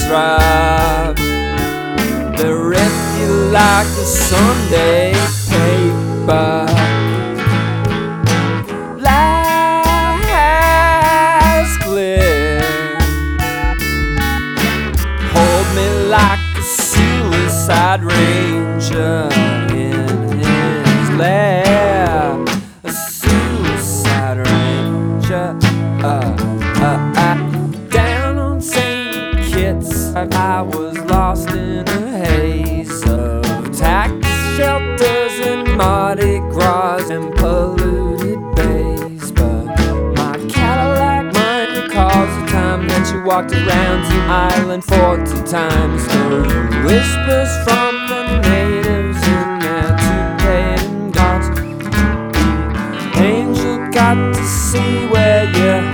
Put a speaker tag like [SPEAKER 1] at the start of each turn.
[SPEAKER 1] thrive. They're empty like a Sunday paper. Lies clear. Hold me like a suicide ranger in his lair. A suicide ranger. Down on St. Kitts, I was lost in a haze of tax shelters and Mardi Gras and polluted bays. But my Cadillac mind recalls the time that you walked around the island 40 times. Heard whispers from the natives in their two-paid gauze. Angel got to see where you're